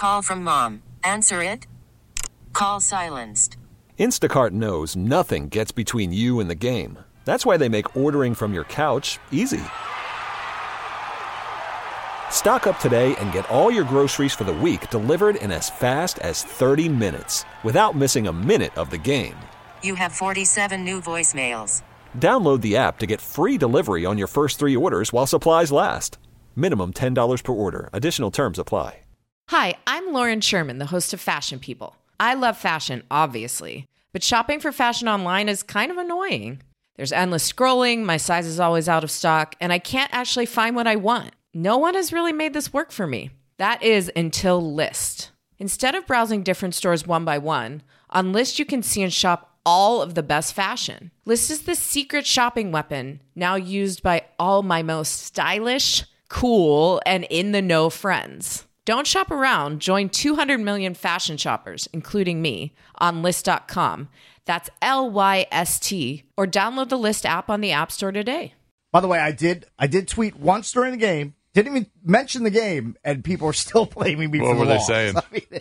Call from mom. Answer it. Call silenced. Instacart knows nothing gets between you and the game. That's why they make ordering from your couch easy. Stock up today and get all your groceries for the week delivered in as fast as 30 minutes without missing a minute of the game. You have 47 new voicemails. Download the app to get free delivery on your first 3 orders while supplies last. Minimum $10 per order. Additional terms apply. Hi, I'm Lauren Sherman, the host of Fashion People. I love fashion, obviously, but shopping for fashion online is kind of annoying. There's endless scrolling, my size is always out of stock, and I can't actually find what I want. No one has really made this work for me. That is until Lyst. Instead of browsing different stores one by one, on Lyst you can see and shop all of the best fashion. Lyst is the secret shopping weapon now used by all my most stylish, cool, and in-the-know friends. Don't shop around. Join 200 million fashion shoppers, including me, on Lyst.com. That's LYST. Or download the Lyst app on the App Store today. By the way, I did tweet once during the game. Didn't even mention the game, and people are still blaming me for the What were they loss. saying?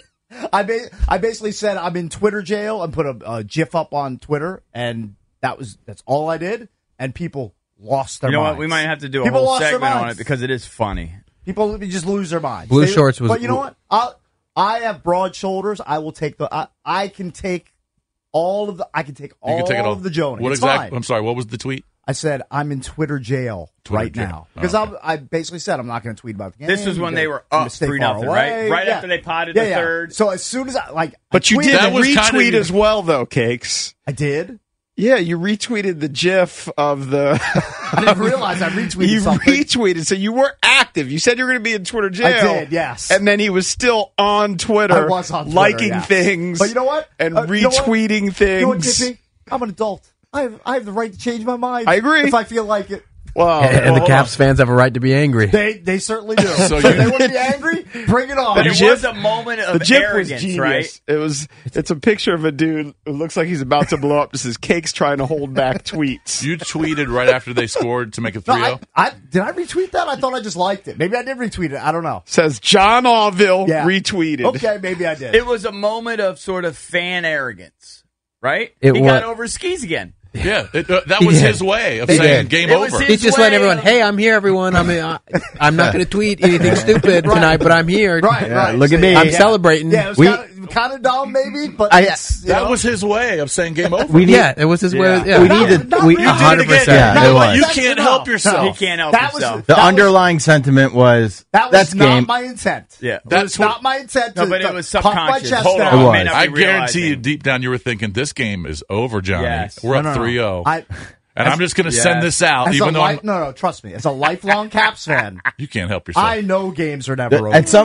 I basically said I'm in Twitter jail and put a GIF up on Twitter, and that's all I did. And people lost their minds. You know what? We might have to do a People whole lost their segment on minds. it because it is funny. People just lose their minds. Blue Shorts was. But you know what? I have broad shoulders. I will take I can take all of the. I can take all of the Jonah. What It's exactly? fine. I'm sorry. What was the tweet? I said I'm in Twitter jail right now because I basically said I'm not going to tweet about the game. This was when they were up 3-0, right? Right after they potted the third. So as soon as but you did retweet as well, though, Cakes. I did. Yeah, you retweeted the GIF of the. I didn't realize I retweeted something. You retweeted, so you were active. You said you were going to be in Twitter jail. I did, yes. And then he was still on Twitter. I was on Twitter, liking yes. things. But you know what? And retweeting things. You know what, JP? I'm an adult. I have the right to change my mind. I agree. If I feel like it. Well, and the Caps fans have a right to be angry. They certainly do. So if they want to be angry, bring it on. But it was a moment of the GIF arrogance, was genius. right? It's a picture of a dude who looks like he's about to blow up. This is Cakes trying to hold back tweets. You tweeted right after they scored to make it 3-0? Did I retweet that? I thought I just liked it. Maybe I did retweet it. I don't know. Says John Allville retweeted. Okay, maybe I did. It was a moment of sort of fan arrogance, right? He got over his skis again. Yeah, that was his way of saying game over. He just let everyone, hey, I'm here, everyone. I'm not going to tweet anything stupid tonight, but I'm here. Right. Look at me. I'm celebrating. Yeah, it was kind of dumb, maybe, but that was his way of saying game over. It was his way. Yeah. We needed 100%. Yeah, it was. You can't help yourself. He can't help himself. The underlying sentiment was that's game. not my intent. Yeah, that's not my intent. No, but it was pump my subconscious. chest Hold out. on, I guarantee you, deep down, you were thinking, "This game is over, Johnny. Yes. We're up 3-0." And I'm just going to Yes. send this out, even though no, trust me. As a lifelong Caps fan, you can't help yourself. I know games are never over. At some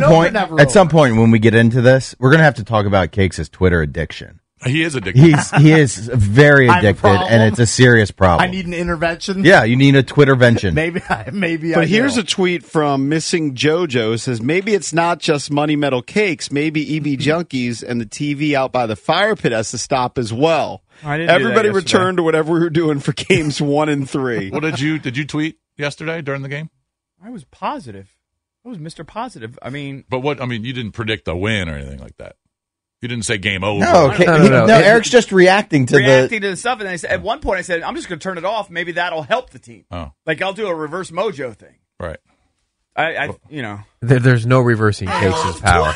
point when we get into this, we're gonna have to talk about Cakes' Twitter addiction. He is addicted. He is very addicted, and it's a serious problem. I need an intervention. Yeah, you need a Twittervention. Maybe. But here's a tweet from Missing JoJo. It says, maybe it's not just Money Metal Cakes. Maybe EB Junkies and the TV out by the fire pit has to stop as well. Everybody returned to whatever we were doing for games 1 and 3. What did you tweet yesterday during the game? I was positive. I was Mr. Positive. You didn't predict a win or anything like that. You didn't say game over. No, Eric's just reacting to the stuff. And at one point, I said, I'm just going to turn it off. Maybe that'll help the team. Oh. Like, I'll do a reverse mojo thing. Right. There's no reversing Cakes' power.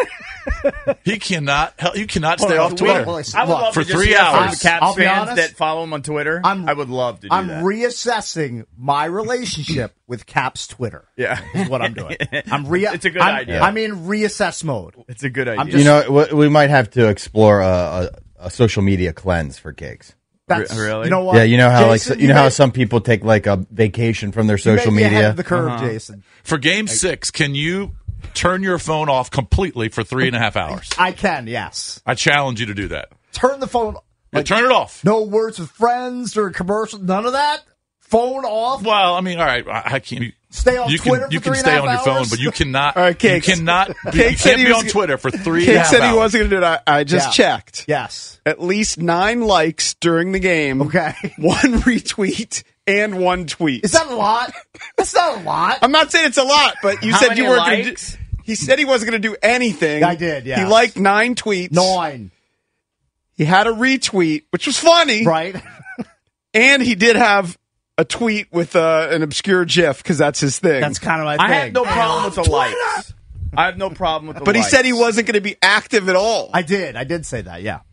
You cannot stay off Twitter I would love for to just 3 hear from hours. the Caps I'll be fans honest, that follow him on Twitter. I would love to do that. I'm reassessing my relationship with Caps Twitter. Yeah, is what I'm doing. It's a good idea. I'm in reassess mode. It's a good idea. We might have to explore a social media cleanse for Cakes. That's really? You know what? Yeah, you know how Jason, how some people take like a vacation from their social you may be ahead media. of the curve, Jason. For game 6, can you turn your phone off completely for 3.5 hours? I can, yes. I challenge you to do that. Turn the phone. Turn it off. No words with friends during commercials. None of that. Phone off. Well, all right. I can't. Stay on Twitter. You for 3.5 can stay on your phone, hours? but you cannot. All right, Cakes. You cannot. Cakes you can't be on Twitter for 3.5 Cakes hours. said he wasn't going to do it. I just checked. Yes. At least 9 likes during the game. Okay. 1 retweet and 1 tweet. Is that a lot? That's not a lot. I'm not saying it's a lot, but you How said many you weren't going to do. likes? He said he wasn't going to do anything. I did, yeah. He liked 9 tweets. 9. He had a retweet, which was funny. Right. And he did have a tweet with an obscure GIF because that's his thing. That's kind of my thing. I have no problem with the likes. I have no problem with the But likes. he said he wasn't going to be active at all. I did say that, yeah.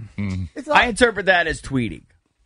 I interpret that as tweeting.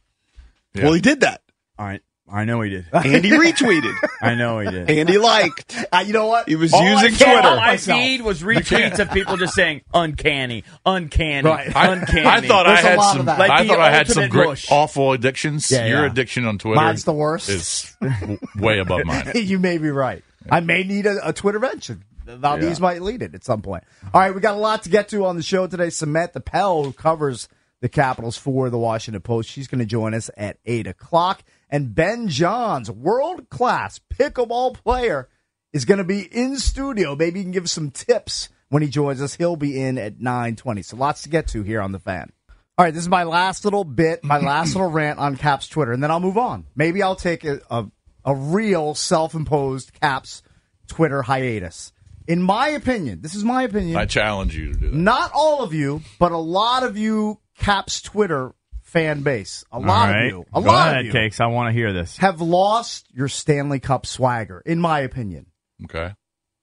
Yeah. Well, he did that. All right. I know he did. And he retweeted. I know he did. And he liked. You know what? He was All using All Twitter. my feed was retweets of people just saying uncanny, uncanny, Right. uncanny. I thought There's a I had lot some. of that. Like I the thought I had some ultimate great, mush. awful addictions. Yeah, Your yeah. addiction on Twitter Mine's the worst. is way above mine. You may be right. I may need a Twitter mention. Valdez might lead it at some point. All right, we got a lot to get to on the show today. Samantha Pell, who covers the Capitals for the Washington Post, she's going to join us at 8 o'clock. And Ben Johns, world-class pickleball player, is going to be in studio. Maybe he can give some tips when he joins us. He'll be in at 9:20. So lots to get to here on The Fan. All right, this is my last little bit, my last little rant on Caps Twitter, and then I'll move on. Maybe I'll take a real self-imposed Caps Twitter hiatus. In my opinion, this is my opinion. I challenge you to do that. Not all of you, but a lot of you Caps Twitter fan base, a lot of you, Go ahead, Cakes. I want to hear this. have lost your Stanley Cup swagger, in my opinion. Okay.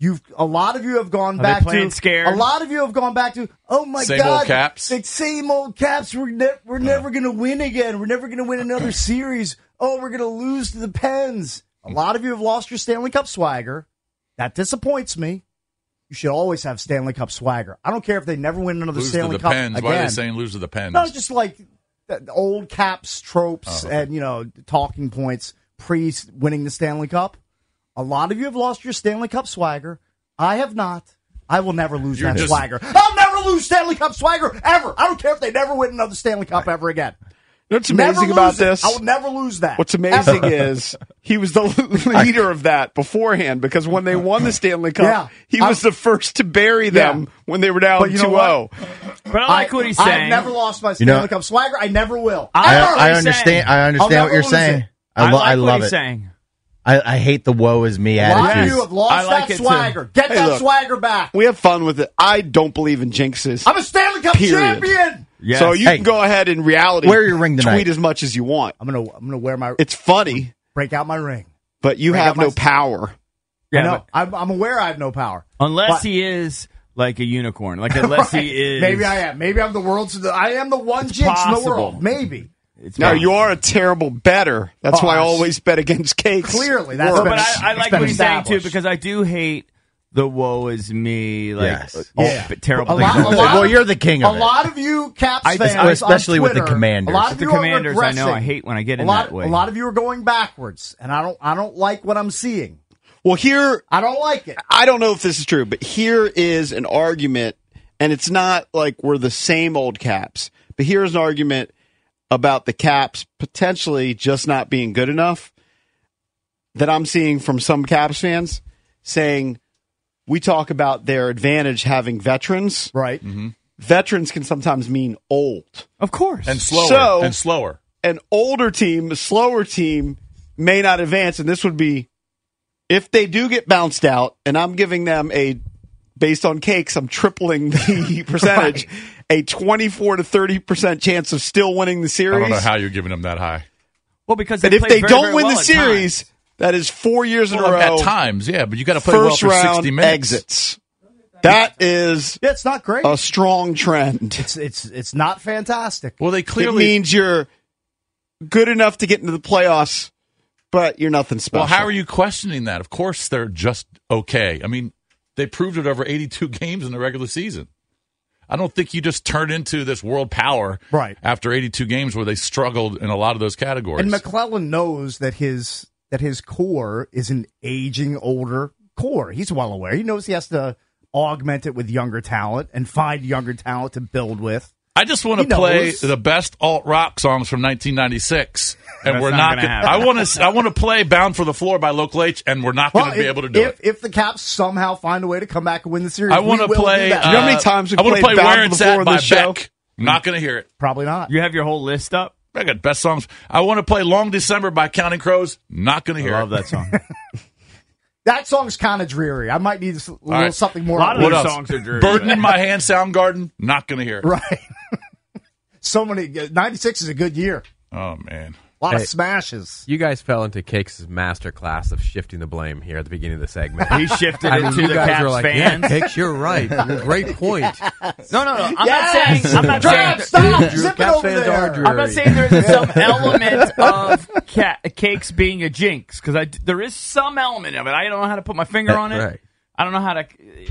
A lot of you have gone Are back they playing to scared? A lot of you have gone back to. Oh my Same God! old Caps? The same old Caps. We're never going to win again. We're never going to win another series. Oh, we're going to lose to the Pens. A lot of you have lost your Stanley Cup swagger. That disappoints me. You should always have Stanley Cup swagger. I don't care if they never win another Lose Stanley to the Cup Pens. again. Why are they saying lose to the Pens? No, just like the old Caps tropes and talking points pre-winning the Stanley Cup. A lot of you have lost your Stanley Cup swagger. I have not. I will never lose that swagger. I'll never lose Stanley Cup swagger ever. I don't care if they never win another Stanley Cup ever again. You know what's amazing about this? I will never lose that. What's amazing is he was the leader of that beforehand because when they won the Stanley Cup, he was the first to bury them when they were down 2-0. But I like what he's saying. I've never lost my Stanley Cup swagger. I never will. I understand. I understand what you're saying. I love it. Saying. I hate the woe is me A lot of attitude. you have lost that swagger. Get that swagger back. We have fun with it. I don't believe in jinxes. I'm a Stanley Cup champion. Yes. So you can go ahead in reality. Wear your ring tonight. Tweet as much as you want. I'm gonna wear my. It's funny. Break out my ring. But you have no power. Yeah, no, I'm aware I have no power. Unless he is like a unicorn. Like unless he is. Maybe I am. Maybe I'm the world's. I am the one jinx in the world. Maybe. No, you are a terrible bettor. That's why I always bet against Cakes. Clearly, that's. But I like what he's saying too because I do hate the woe is me, terrible things. Well, you're the king of it. A lot of you Caps fans, especially on with the Twitter, Commanders. A lot of the you Commanders, are I know. I hate when I get in that way. A lot of you are going backwards, and I don't like what I'm seeing. Well, here I don't like it. I don't know if this is true, but here is an argument, and it's not like we're the same old Caps, but here's an argument about the Caps potentially just not being good enough that I'm seeing from some Caps fans saying we talk about their advantage having veterans. Right. Mm-hmm. Veterans can sometimes mean old. Of course. And slower. An older team, a slower team may not advance, and this would be if they do get bounced out, and I'm giving them based on Cakes, I'm tripling the percentage, a 24 to 30% chance of still winning the series. I don't know how you're giving them that high. Well, because if they don't win the series, that is 4 years in a row. At times, yeah, but you got to play well for 60 minutes. Exits. That is it's not great. A strong trend. It's not fantastic. Well, they clearly it means you're good enough to get into the playoffs, but you're nothing special. Well, how are you questioning that? Of course, they're just okay. I mean, they proved it over 82 games in the regular season. I don't think you just turn into this world power after 82 games where they struggled in a lot of those categories. And McClellan knows that his core is an aging, older core. He's well aware. He knows he has to augment it with younger talent and find younger talent to build with. I just want to play the best alt rock songs from 1996, and we're not. I want to play "Bound for the Floor" by Local H, and we're not going to be able to do it. If the Caps somehow find a way to come back and win the series, I want to play. Do you know how many times I want to play "Where Bound It's for the Floor" At in by the show? Beck. I'm not going to hear it. Probably not. You have your whole list up? I got best songs. I want to play "Long December" by Counting Crows. Not going to hear it. I love that song. that song's kind of dreary. I might need a little right. something more. A lot of those songs are dreary. Burden in My Hand, Soundgarden, not going to hear it. Right. So many. 96 is a good year. Oh, man. A lot of smashes. You guys fell into Cakes' master class of shifting the blame here at the beginning of the segment. He shifted it to you the guys Caps were like, fans. Yeah, Cakes, you're right. Great point. No. I'm not saying. Stop. Zip it over there. I'm not saying there isn't some element of Cakes being a jinx, because there is some element of it. I don't know how to put my finger on it. Right. I don't know how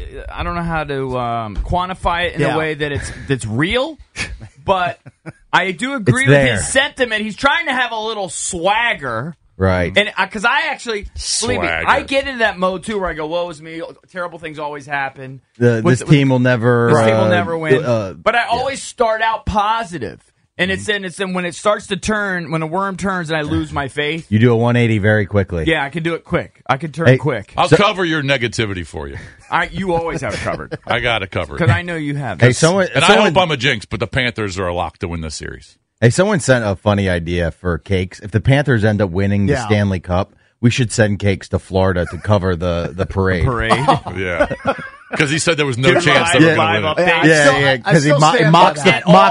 to quantify it in a way that's real. But I do agree with his sentiment. He's trying to have a little swagger. Right. And because I actually, believe me, I get into that mode too where I go, woe is me, terrible things always happen. This team will never win. But I always start out positive. And it's then when it starts to turn, when the worm turns and I lose my faith. You do a 180 very quickly. Yeah, I can do it quick. I can turn quick. I'll cover your negativity for you. You always have it covered. I got it covered. Because I know you have. Hey, someone, I hope I'm a jinx, but the Panthers are a lock to win this series. Hey, someone sent a funny idea for Cakes. If the Panthers end up winning the Stanley Cup, we should send Cakes to Florida to cover the parade. Yeah. Because he said there was no chance they were going to win it. Yeah, because he mocks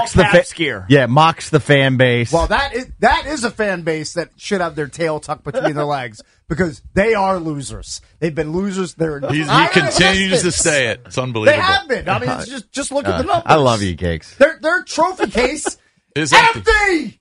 the fan base. Well, that is a fan base that should have their tail tucked between their legs because they are losers. They've been losers. He continues to say it. It's unbelievable. They have been. I mean, it's just look at the numbers. I love you, Cakes. Their trophy case is empty.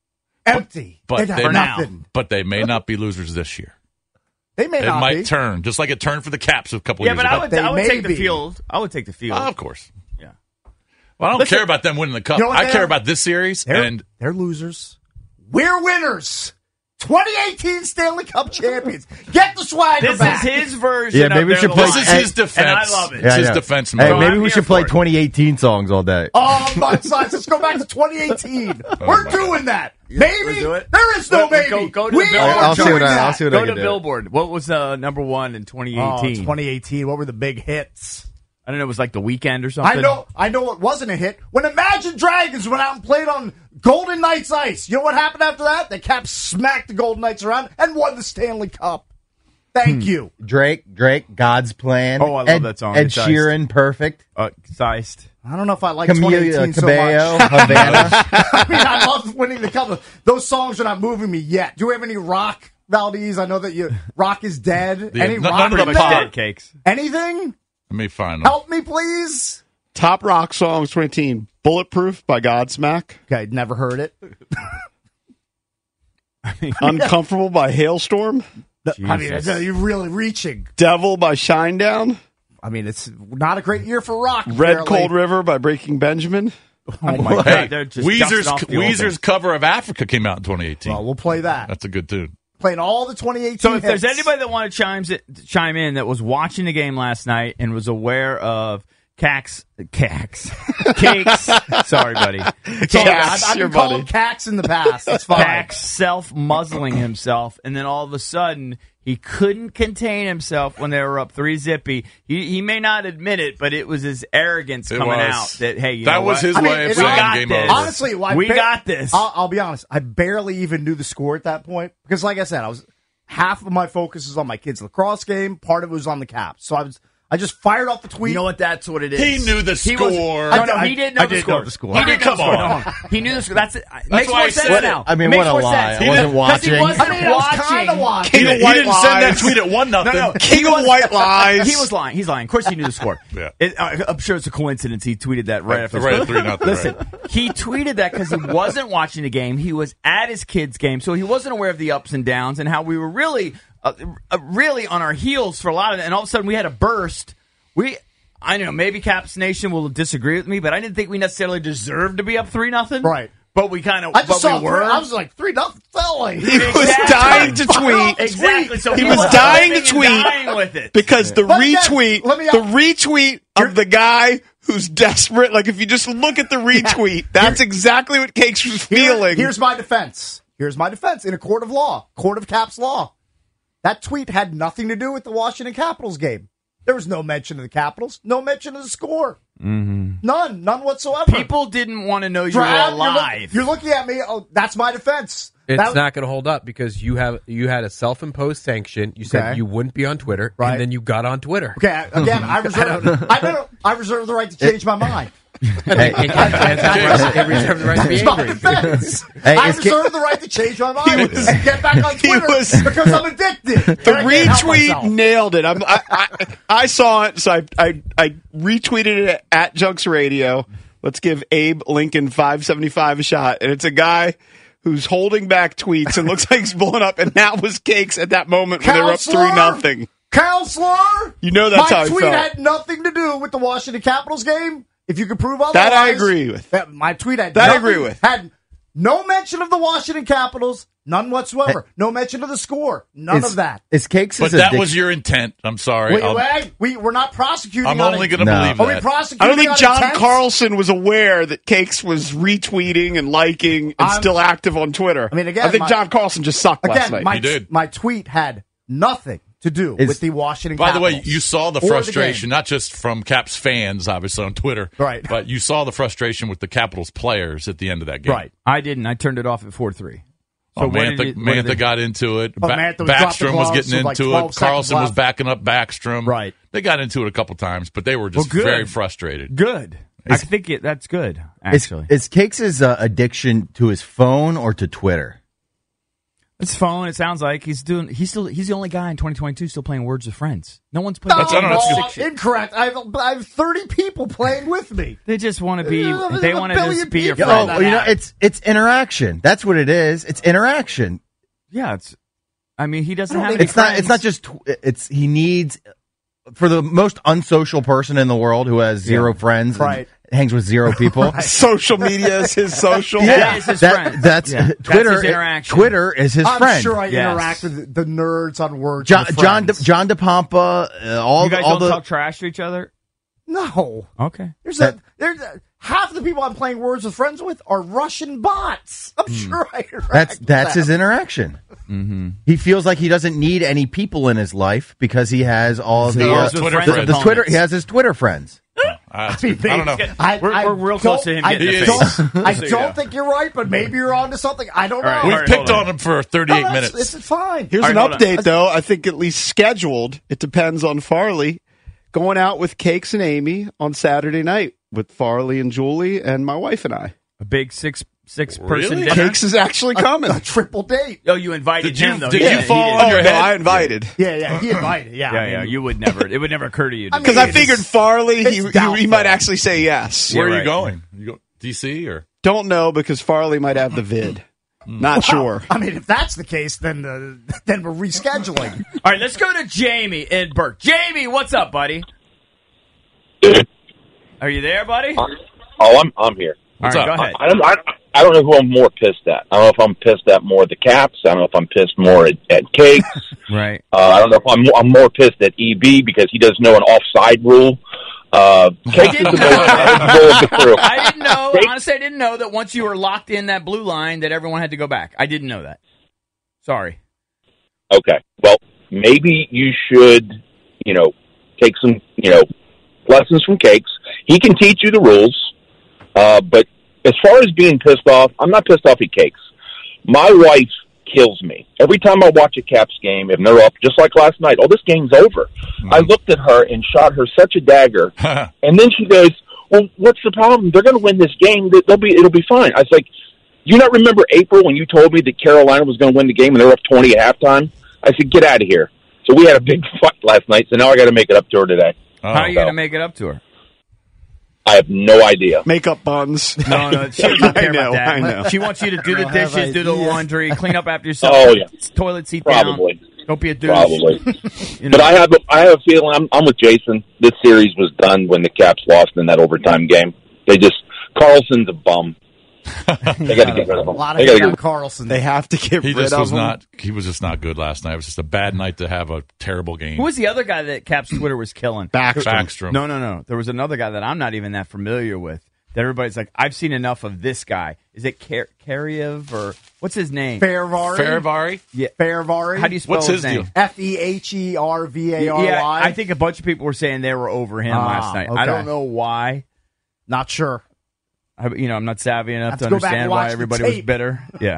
But they may not be losers this year. They may not be. It might turn, just like it turned for the Caps a couple years ago. Yeah, but I would take the field. I would take the field. Of course. Yeah. Well, I don't care about them winning the Cup. I care about this series. They're losers. We're winners. 2018 Stanley Cup champions. Get the swagger back. This is his version. Yeah, maybe we should play. This is his defense. And I love it. It's his defense. Hey, maybe we should play 2018 songs all day. Oh, my sons, let's go back to 2018. We're doing that. Maybe there is no maybe. Go to Billboard. I'll see what I can do. Go to Billboard. What was number one in 2018? 2018. What were the big hits? I don't know. It was like The Weeknd or something. I know it wasn't a hit. When Imagine Dragons went out and played on Golden Knights ice, you know what happened after that? The Caps smacked the Golden Knights around and won the Stanley Cup. Thank you. Drake, God's Plan. Oh, I love that song. Ed Sheeran, Perfect. Zeist. I don't know if I like 2018 Cabello, so much. Havana. I mean, I love winning the Cup. Those songs are not moving me yet. Do we have any rock, Valdez? I know that rock is dead. Any rock? None of the pop. Dead Cakes. Anything? Let me find them. Help me, please. Top rock songs 2018. Bulletproof by Godsmack. Okay, never heard it. Uncomfortable by Hailstorm. I mean, you're really reaching. Devil by Shinedown. I mean, it's not a great year for rock. Red Cold River by Breaking Benjamin. Oh my God! Weezer's cover of Africa came out in 2018. Well, we'll play that. That's a good tune. Playing all the 2018 So if hits. there's anybody that want to chime in that was watching the game last night and was aware of Cakes. Sorry, buddy. I've been called Cax in the past. It's fine. Cakes self-muzzling himself, and then all of a sudden he couldn't contain himself when they were up 3-0. He may not admit it, but it was his arrogance coming out that, hey, you know was what? his way of saying game over. Honestly, we got this. I'll be honest. I barely even knew the score at that point because, like I said, half of my focus was on my kids' lacrosse game. Part of it was on the Caps. So I just fired off the tweet. You know what? That's what it is. He knew the score. He didn't know the score. He didn't come on. He knew the score. That's it. Makes why more I sense said now. I mean, Makes what a more lie. sense. I wasn't watching. He wasn't I was kind of watching. He didn't send that tweet at 1-0. No. King of white lies. He was lying. He's lying. Of course he knew the score. Yeah. I'm sure it's a coincidence he tweeted that right after. Right at 3-0. Listen, he tweeted that because he wasn't watching the game. He was at his kid's game, so he wasn't aware of the ups and downs and how we were really on our heels for a lot of it. And all of a sudden we had a burst. I know maybe Caps Nation will disagree with me, but I didn't think we necessarily deserved to be up 3-0. Right. But we kind of. I just saw. we were. I was like 3-0. He was dying to tweet. Exactly. So he was dying to tweet dying with it because the retweet of the guy who's desperate. Like if you just look at the retweet, that's exactly what Cakes was feeling. Here's my defense. In a court of law, court of Caps law. That tweet had nothing to do with the Washington Capitals game. There was no mention of the Capitals, no mention of the score. Mm-hmm. None whatsoever. People didn't want to know you were alive. You're looking at me. Oh, that's my defense. It's not going to hold up because you had a self-imposed sanction. You said you wouldn't be on Twitter, and then you got on Twitter. Okay, again, I reserve the right to change my mind. Hey, I reserve the right to be angry. I reserve the right to change my mind and get back on Twitter because I'm addicted. The retweet nailed it. I saw it, so I retweeted it at Junks Radio. Let's give Abe Lincoln 575 a shot, and it's a guy who's holding back tweets and looks like he's blowing up, and that was Cakes at that moment when they were up 3-0. Counselor, you know that's how he felt. My tweet had nothing to do with the Washington Capitals game. If you could prove otherwise, that I agree with. My tweet had that I agree with. Had no mention of the Washington Capitals, none whatsoever. No mention of the score, none of that. It's Cakes. But that was your intent. I'm sorry. We're not prosecuting. I'm only going to believe that. Are we prosecuting? I don't think John Carlson was aware that Cakes was retweeting and liking and still active on Twitter. I mean, again, I think John Carlson just sucked last night. He did. My tweet had nothing to do with the Washington Capitals. By the way, you saw the frustration, not just from Caps fans, obviously, on Twitter. Right. But you saw the frustration with the Capitals players at the end of that game. Right. I didn't. I turned it off at 4-3. So Mantha got into it. Backstrom was getting into it. Carlson was backing up Backstrom. Right. They got into it a couple times, but they were just very frustrated. Good. I think that's good, actually. Is Cakes' addiction to his phone or to Twitter? It's phone. It sounds like he's the only guy in 2022 still playing Words with Friends. No one's playing. That's incorrect. I have 30 people playing with me. They just want to be. They want to just be your friend. It's interaction. That's what it is. It's interaction. Yeah, it's. I mean, he doesn't have. It's not just. It's he needs. For the most unsocial person in the world who has zero friends, and hangs with zero people. Social media is his social. That is his friend. That's Twitter. That's his interaction. Twitter is his friend. I'm sure I interact with the nerds on Words. John DePompa. You guys don't talk trash to each other. No. Okay. There's half the people I'm playing Words with Friends with are Russian bots. I'm sure I interact. That's his interaction. Mm-hmm. He feels like he doesn't need any people in his life because he has all the Twitter. He has his Twitter friends. I don't know. We're real close to him getting the face. I don't think you're right, but maybe you're onto something. I don't know. We've picked on him for 38 minutes. It's fine. Here's an update, though. I think at least scheduled. It depends on Farley. Going out with Cakes and Amy on Saturday night with Farley and Julie and my wife and I. A big six-person dinner. Cakes is actually coming. A triple date. Oh, you invited him, though. Did you fall on your head? I invited. Yeah, he invited. Yeah. You would never. It would never occur to you. Because I figured Farley, he might actually say yes. Where are you going? You go DC or? Don't know because Farley might have the vid. Not sure. I mean, if that's the case, then we're rescheduling. All right, let's go to Jamie in Burke. Jamie, what's up, buddy? Are you there, buddy? I'm here. All right, go ahead. I don't know who I'm more pissed at. I don't know if I'm pissed at more at the Caps. I don't know if I'm pissed more at Cakes. Right. I don't know if I'm more pissed at EB because he doesn't know an offside rule. Cakes is the most of the crew. I didn't know. Honestly, I didn't know that once you were locked in that blue line that everyone had to go back. I didn't know that. Sorry. Okay. Well, maybe you should, take some, lessons from Cakes. He can teach you the rules, but as far as being pissed off, I'm not pissed off at Cakes. My wife kills me. Every time I watch a Caps game, if they're up, just like last night, this game's over. I looked at her and shot her such a dagger, and then she goes, well, what's the problem? They're going to win this game. It'll be fine. I was like, do you not remember April when you told me that Carolina was going to win the game and they were up 20 at halftime? I said, get out of here. So we had a big fight last night, so now I got to make it up to her today. How are you going to make it up to her? I have no idea. Makeup buns. No, she doesn't care about that. I know. She wants you to do the dishes, do the laundry, clean up after yourself. Oh, yeah. Toilet seat Probably. down. Don't be a douche. Probably. But I have a feeling, I'm with Jason, this series was done when the Caps lost in that overtime game. Carlson's a bum. They got to get rid of him. A lot of hate on Carlson. They have to get rid of him. He was just not good last night. It was just a bad night to have a terrible game. Who was the other guy that Caps Twitter was killing? Backstrom. No. There was another guy that I'm not even that familiar with. That everybody's like, I've seen enough of this guy. Is it Kariev or what's his name? Fehérváry? Yeah. Fehérváry. How do you spell his name? deal? Fehervary. Yeah, I think a bunch of people were saying they were over him last night. Okay. I don't know why. Not sure. I'm not savvy enough to understand why everybody was bitter. Yeah.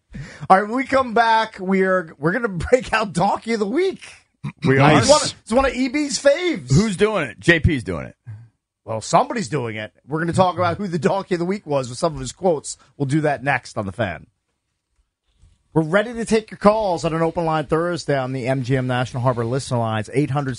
All right, when we come back, we're going to break out Donkey of the Week. We are. It's one of EB's faves. Who's doing it? JP's doing it. Well, somebody's doing it. We're going to talk about who the Donkey of the Week was with some of his quotes. We'll do that next on The Fan. We're ready to take your calls on an open line Thursday on the MGM National Harbor listener lines,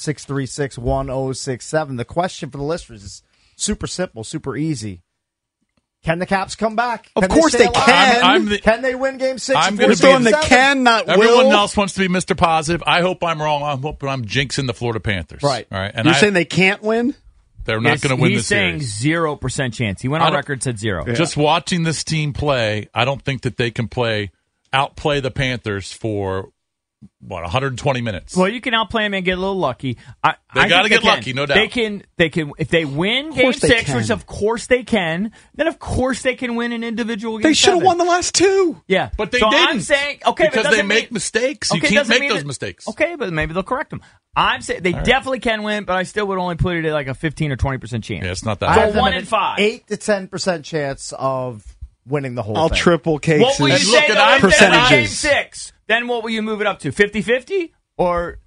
800-636-1067. The question for the listeners is super simple, super easy. Can the Caps come back? Of course they can. Can they win Game 6? I'm going to be the can, not will. Everyone else wants to be Mr. Positive. I hope I'm wrong. I'm hoping I'm jinxing the Florida Panthers. Right. All right. And You're saying they can't win? They're not going to win this series. He's saying 0% chance. He went on record, said 0. Yeah. Just watching this team play, I don't think that they can outplay the Panthers for 120 minutes. Well, you can outplay them and get a little lucky. They got to get lucky, no doubt. They can if they win Game 6, which of course they can. Then of course they can win an individual game. They should have won the last 2. Yeah, but they didn't. I'm saying because they make mistakes. You can't make those mistakes. Okay, but maybe they'll correct them. I'm saying they definitely can win, but I still would only put it at like a 15 or 20% chance. Yeah, it's not that. So 1 in 5, 8 to 10% chance of winning the whole thing. I'll triple Cakes. What will you say percentages? Game 6? Then what will you move it up to? 50-50 or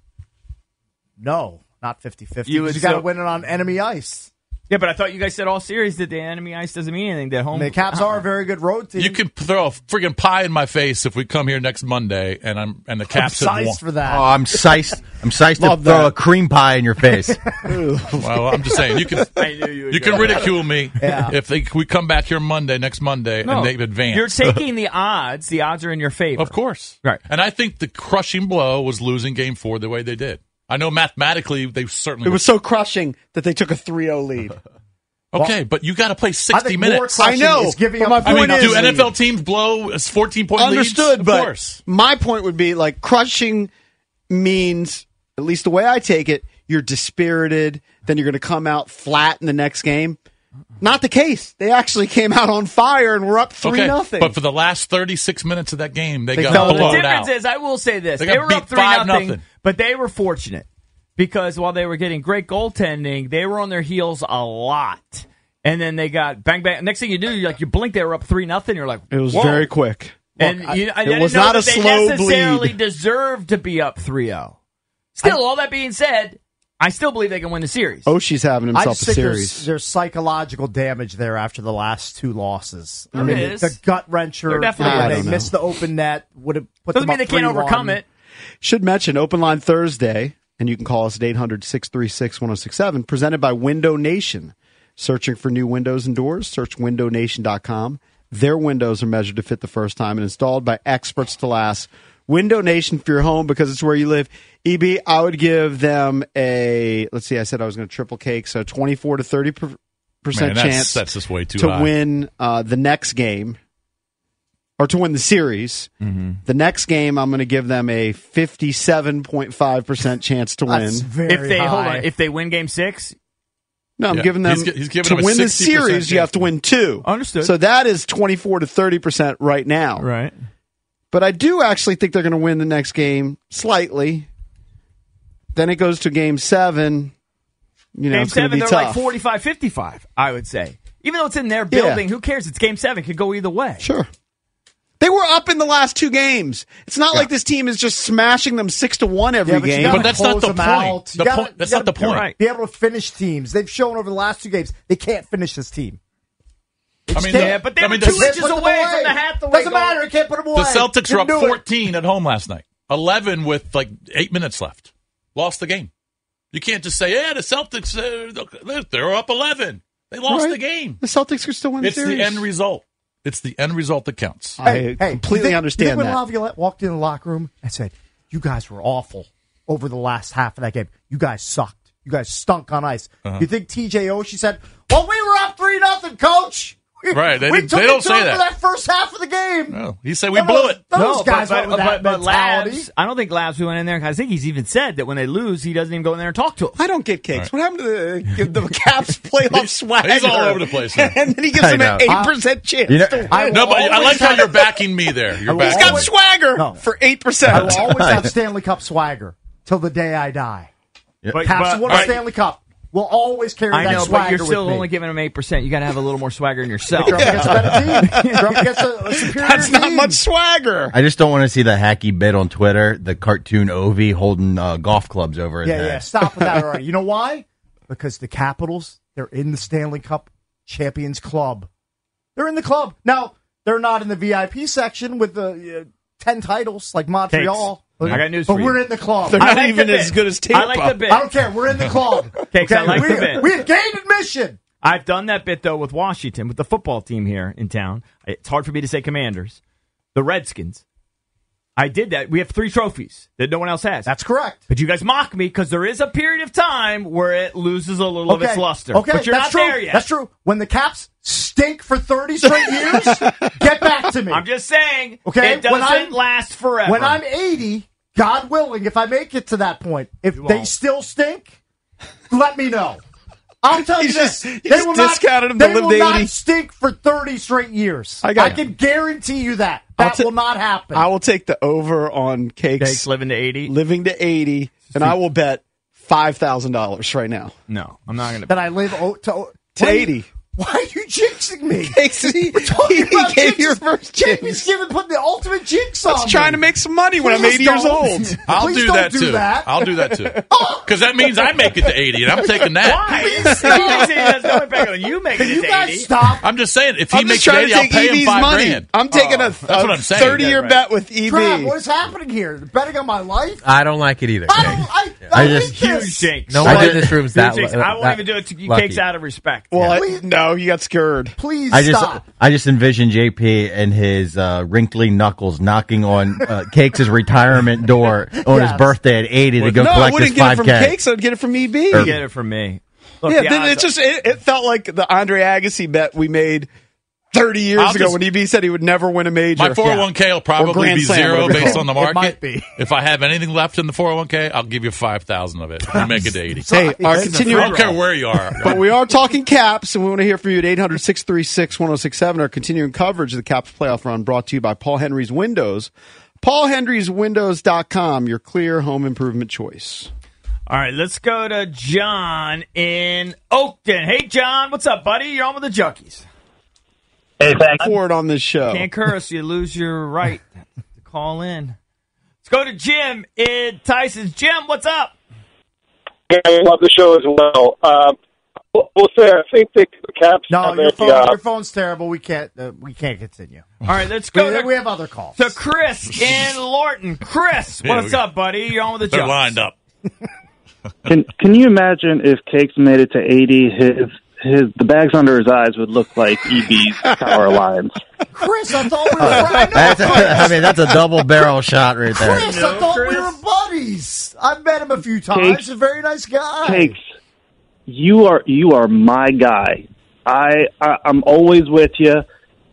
no? Not 50-50. You got to win it on enemy ice. Yeah, but I thought you guys said all series that the enemy ice doesn't mean anything. That home. The Caps are a very good road team. You can throw a friggin' pie in my face if we come here next Monday and the Caps have won. For that. Oh, I'm sized to throw a cream pie in your face. Well, I'm just saying you can ridicule me if we come back here next Monday, and they've advanced. You're taking the odds. The odds are in your favor. Of course, right? And I think the crushing blow was losing Game 4 the way they did. I know mathematically they certainly. It was so crushing that they took a 3-0 lead. Okay, but you got to play 60 minutes. I know. Giving my point do NFL teams blow 14-point leads? Understood, of but course. My point would be like crushing means, at least the way I take it, you're dispirited, then you're going to come out flat in the next game. Not the case. They actually came out on fire and were up 3-0. But for the last 36 minutes of that game, they got blown out. The difference is, I will say this: they were up 3-0, but they were fortunate because while they were getting great goaltending, they were on their heels a lot, and then they got bang bang. Next thing you do, you blink, they were up 3-0. You're like, it was whoa. very quick. And it was not a slow bleed. They necessarily deserved to be up 3-0. Still, all that being said, I still believe they can win the series. Oshie's having himself a series. There's psychological damage there after the last 2 losses. There is. The gut wrencher. They missed the open net. Would have put Doesn't them mean up they can't 3-1. overcome it. Should mention Open Line Thursday, and you can call us at 800-636-1067, presented by Window Nation. Searching for new windows and doors? Search windownation.com. Their windows are measured to fit the first time and installed by experts to last. Window Nation for your home because it's where you live. EB, I would give them I said I was going to triple cake, so 24 to 30% chance that's just way too to high. win the next game, or to win the series. Mm-hmm. The next game, I'm going to give them a 57.5% chance to win. That's very high. If they win Game 6. No, I'm giving them he's giving to them win the series. You have to win 2. Understood. So that is 24 to 30% right now. Right. But I do actually think they're going to win the next game slightly. Then it goes to Game 7. Game it's going to 7, be they're tough. like 45-55, I would say. Even though it's in their building, who cares? It's Game 7. It could go either way. Sure. They were up in the last 2 games. It's not like this team is just smashing them 6-1 every game. But that's not the point. That's not the point. Right. Be able to finish teams. They've shown over the last 2 games they can't finish this team. But they were 2 inches away from the Hathaway. Doesn't matter. It can't put them away. The Celtics were up 14 at home last night. 11 with 8 minutes left. Lost the game. You can't just say, the Celtics, they're up 11. They lost the game. The Celtics could still win the series. It's the end result. It's the end result that counts. I completely understand you think that. when Laviolette walked in the locker room and said, you guys were awful over the last half of that game. You guys sucked. You guys stunk on ice. You think TJ Oshie said, well, we were up 3-0, coach. Right. They took don't it say for that. that first half of the game. No, he said we blew it. Those guys went with that but mentality. Labs, I don't think Labs went in there. I think he's even said that when they lose, he doesn't even go in there and talk to them. I don't get Cakes. What happened to the Caps playoff swagger? He's all over the place. And then he gives them an 8% chance to win. No, but I like how you're backing me there. He's got swagger for 8%. I will always have Stanley Cup swagger till the day I die. But Caps won a Stanley Cup. will always carry that swagger. I know, but you're still with me. only giving them 8%. You got to have a little more swagger in yourself. You're up against a better team. You're up against a superior That's team. not much swagger. I just don't want to see the hacky bit on Twitter, the cartoon Ovi holding golf clubs over his head. Yeah, stop with that already. You know why? Because the Capitals, they're in the Stanley Cup Champions Club. They're in the club. Now, they're not in the VIP section with the 10 titles like Montreal. I got news for you. But we're in the club. They're not even as good as Tampa. I like the bit. I don't care. We're in the club. Cakes, I like the bit. We have gained admission. I've done that bit, though, with Washington, with the football team here in town. It's hard for me to say Commanders. The Redskins. I did that. We have 3 trophies that no one else has. That's correct. But you guys mock me because there is a period of time where it loses a little of its luster. Okay, but you're that's not true. there yet. That's true. When the Caps stink for 30 straight years, get back to me. I'm just saying, okay? It doesn't last forever. When I'm 80, God willing, if I make it to that point, if they still stink, let me know. I'll tell you this. They will not stink for 30 straight years. I can guarantee you that. That will not happen. I will take the over on Cakes living to 80. Living to 80, and I will bet $5,000 right now. No, I'm not going to. That I live to 80. Why are you jinxing me? He gave your first jinx. He's putting the ultimate jinx on. I was trying to make some money when I'm 80 years old. I'll do that too. I'll do that too. Because that means I make it to 80, and I'm taking that. Why? He has no impact on you making it to 80. Guys stop. I'm just saying, if he makes trying 80, to I'll take pay him EB's $5,000. I'm taking a 30-year bet with EB. Trav, what is happening here? They're betting on my life? I don't like it either. I just huge jinx. No one in this room's that. I won't even do it to you. Cakes out of respect. Well, no, you got scared. Please stop. I just envision JP and his wrinkly knuckles knocking on Cakes' retirement door on his birthday at 80 to go collect his 5K. I wouldn't get it from Cakes. I'd get it from EB. You get it from me. Look, then it felt like the Andre Agassi bet we made 30 years ago when EB said he would never win a major. My 401k will probably be zero based on the market. It might be. If I have anything left in the 401k, I'll give you 5,000 of it. You make it to 80. Hey, I don't care where you are. But we are talking Caps, and we want to hear from you at 800-636-1067. Our continuing coverage of the Caps playoff run brought to you by Paul Henry's Windows. PaulHenry'sWindows.com, your clear home improvement choice. All right, let's go to John in Oakton. Hey, John, what's up, buddy? You're on with the Junkies. Hey, thanks. Forward on this show. Can't curse, you lose your right to call in. Let's go to Jim in Tyson's. Jim, what's up? Yeah, I love the show as well. We'll say I think the Caps. No, your phone's terrible. We can't continue. All right, let's go. We have other calls. So Chris in Lorton. Chris, what's up, buddy? You're on with the Junkies. They're lined up. Can you imagine if Cakes made it to 80? The bags under his eyes would look like EB's power lines. Chris, I thought we were that's a double barrel shot right there. Chris, I thought we were buddies. I've met him a few times. Cakes, He's a very nice guy. Cakes, you are my guy. I'm always with you.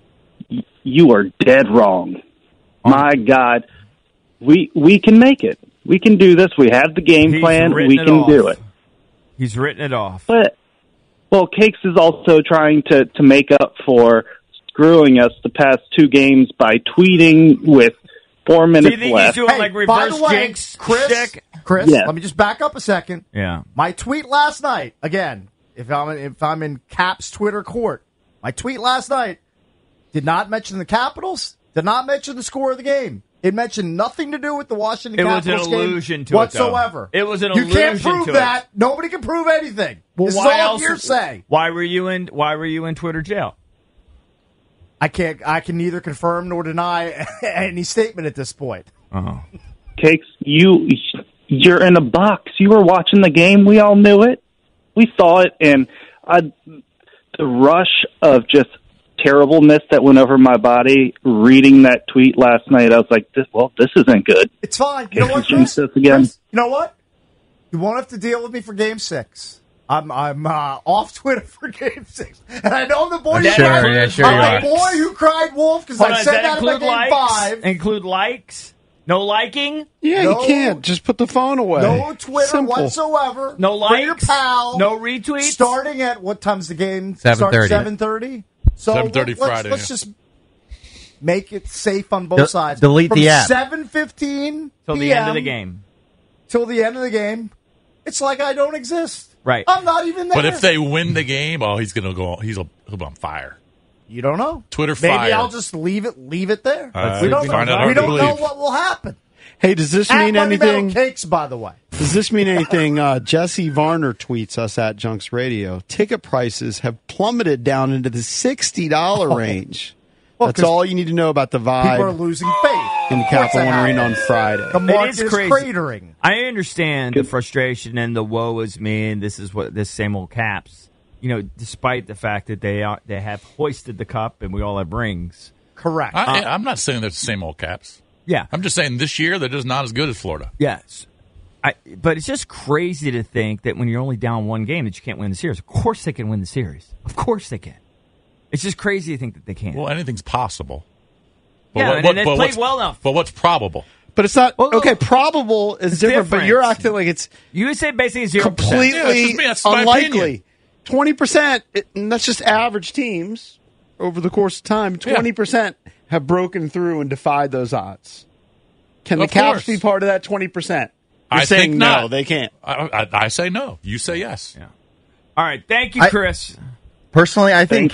You are dead wrong. My God, we can make it. We can do this. We have the game plan. We can do it. He's written it off. But Cakes is also trying to make up for screwing us the past 2 games by tweeting with 4 minutes left. Do you think left. he's doing like reverse jinx? Chris, yes. Let me just back up a second. Yeah. My tweet last night, again, if I'm in Caps Twitter court, my tweet last night did not mention the Capitals, did not mention the score of the game. It mentioned nothing to do with the Washington Capitals game. It was an illusion to whatsoever. It was an illusion. You can't prove that. Nobody can prove anything. Well, this is all hearsay. Why were you in Twitter jail? I can neither confirm nor deny any statement at this point. Oh. Cakes, you're in a box. You were watching the game. We all knew it. We saw it, and the rush of just terribleness that went over my body reading that tweet last night. I was like, this isn't good. It's fine. You know what, Chris? You know what? You won't have to deal with me for Game 6. I'm off Twitter for Game 6, and I know the boy. I'm the boy who cried wolf because I said that in my Game 5. Include likes. No liking? Yeah, you can't. Just put the phone away. No Twitter whatsoever. No likes. Bring your pal. No retweets. Starting at what time's the game? 7:30. 7:30. So 7:30 Friday. Let's just make it safe on both sides. Delete the app. 7:15 till the end of the game. Till the end of the game. It's like I don't exist. Right. I'm not even there. But if they win the game, he's going to go. He'll be on fire. You don't know. Twitter Maybe fire. I'll just leave it there. We don't know what will happen. Hey, does this mean anything? Cakes, by the way. Does this mean anything? Jesse Varner tweets us at Junks Radio. Ticket prices have plummeted down into the $60 range. Well, that's all you need to know about the vibe. People are losing faith in the Capital One Arena on Friday. The market is cratering. I understand the frustration and the woe is me, and this same old Caps. Despite the fact that they have hoisted the cup and we all have rings. Correct. I'm not saying they're the same old Caps. Yeah. I'm just saying this year they're just not as good as Florida. Yes. But it's just crazy to think that when you're only down one game that you can't win the series. Of course they can win the series. Of course they can. It's just crazy to think that they can't. Well, anything's possible. But and they played well enough. But what's probable? But it's not okay. Probable is different, but you're acting like it's you would say basically 0%. Completely unlikely. 20%, and that's just average teams over the course of time. 20% have broken through and defied those odds. Can the Caps be part of that 20%? You're saying no, they can't. I say no. You say yes. Yeah. All right. Thank you, Chris. Personally, I think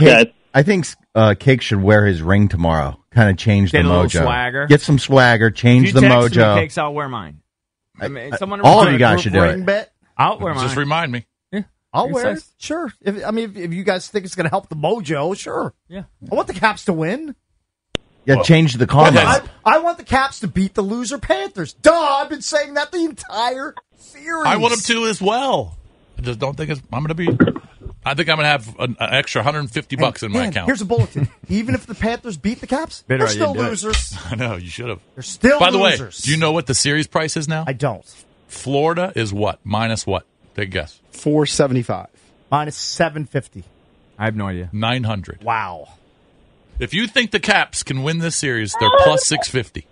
Cake should wear his ring tomorrow. Kind of change the mojo. Get a little swagger. Get some swagger. Change the mojo. If you text me, Cakes, I'll wear mine. All of you guys should do it. Bet. I'll wear mine. Just remind me. I'll wear it. Sure. If you guys think it's going to help the mojo, sure. Yeah. I want the Caps to win. Yeah, change the karma. I want the Caps to beat the loser Panthers. Duh, I've been saying that the entire series. I want them to as well. I just don't think I'm going to be. I think I'm going to have an extra $150 in my account. Here's a bulletin. Even if the Panthers beat the Caps, they're still losers. I know, you should have. They're still losers. By the way, do you know what the series price is now? I don't. Florida is what? Minus what? Take a guess. $475. Minus $750. I have no idea. 900. Wow. If you think the Caps can win this series, they're plus 650.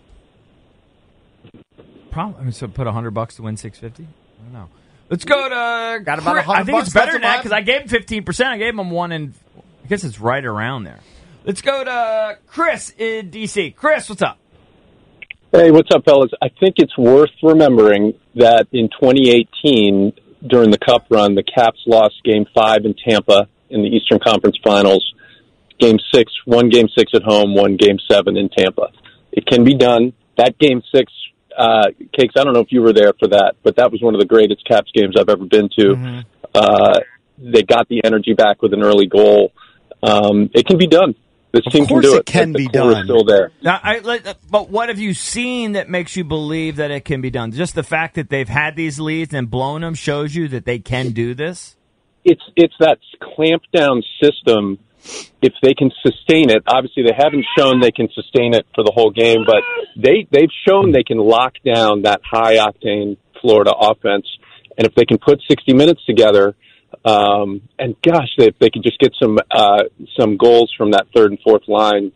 So put $100 to win 650. I don't know. Let's go to. Got about $100. I think it's better than that because I gave him 15%. I gave him one, and I guess it's right around there. Let's go to Chris in DC. Chris, what's up? Hey, what's up, fellas? I think it's worth remembering that in 2018, during the Cup run, the Caps lost Game 5 in Tampa in the Eastern Conference Finals. Won Game 6 at home, won Game 7 in Tampa. It can be done. That Game 6, Cakes, I don't know if you were there for that, but that was one of the greatest Caps games I've ever been to. Mm-hmm. They got the energy back with an early goal. It can be done. This team can do it. It can be done. Is still there. Now, but what have you seen that makes you believe that it can be done? Just the fact that they've had these leads and blown them shows you that they can do this? It's that clamped down system. If they can sustain it, obviously they haven't shown they can sustain it for the whole game, but they've shown they can lock down that high octane Florida offense. And if they can put 60 minutes together, and gosh, if they could just get some goals from that third and fourth line,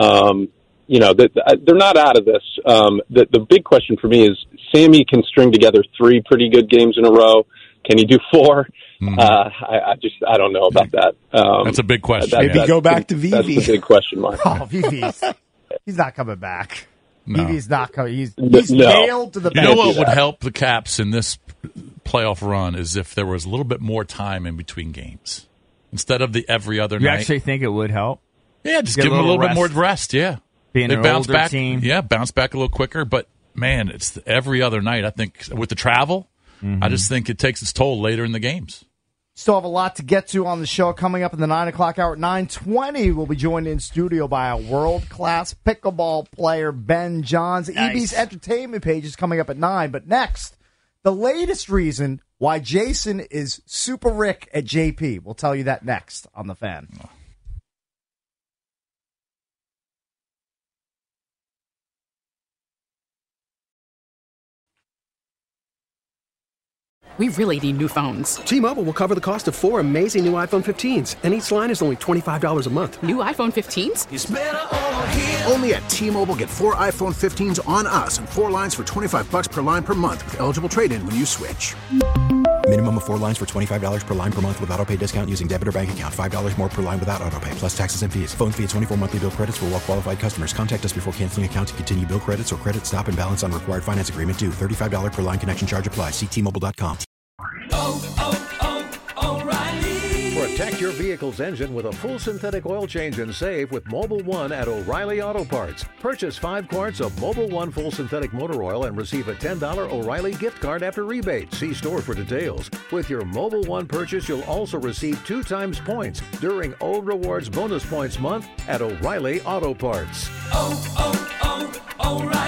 they're not out of this. The big question for me is Sammy can string together 3 pretty good games in a row. Can he do 4? Mm-hmm. I don't know about that. That's a big question. Maybe go back to Vivi. That's the big question mark. Oh, he's not coming back. No. Vivi's not coming. He's nailed to the bench. You know what would help the Caps in this playoff run is if there was a little bit more time in between games instead of the every other night. You actually think it would help? Yeah, just give them a little bit more rest. Yeah, being an older back, team. Yeah, bounce back a little quicker. But man, it's every other night. I think with the travel. Mm-hmm. I just think it takes its toll later in the games. Still have a lot to get to on the show. Coming up in the 9 o'clock hour at 9:20, we'll be joined in studio by a world-class pickleball player, Ben Johns. Nice. EB's entertainment page is coming up at 9. But next, the latest reason why Jason is Super Rick at JP. We'll tell you that next on The Fan. We really need new phones. T-Mobile will cover the cost of 4 amazing new iPhone 15s, and each line is only $25 a month. New iPhone 15s? It's better over here. Only at T-Mobile, get 4 iPhone 15s on us and 4 lines for $25 per line per month with eligible trade-in when you switch. Minimum of 4 lines for $25 per line per month with autopay discount using debit or bank account. $5 more per line without autopay, plus taxes and fees. Phone fee at 24 monthly bill credits for well-qualified customers. Contact us before canceling account to continue bill credits or credit stop and balance on required finance agreement due. $35 per line connection charge applies. See T-Mobile.com. Protect your vehicle's engine with a full synthetic oil change and save with Mobil 1 at O'Reilly Auto Parts. Purchase 5 quarts of Mobil 1 full synthetic motor oil and receive a $10 O'Reilly gift card after rebate. See store for details. With your Mobil 1 purchase, you'll also receive 2 times points during O Rewards Bonus Points Month at O'Reilly Auto Parts. O'Reilly.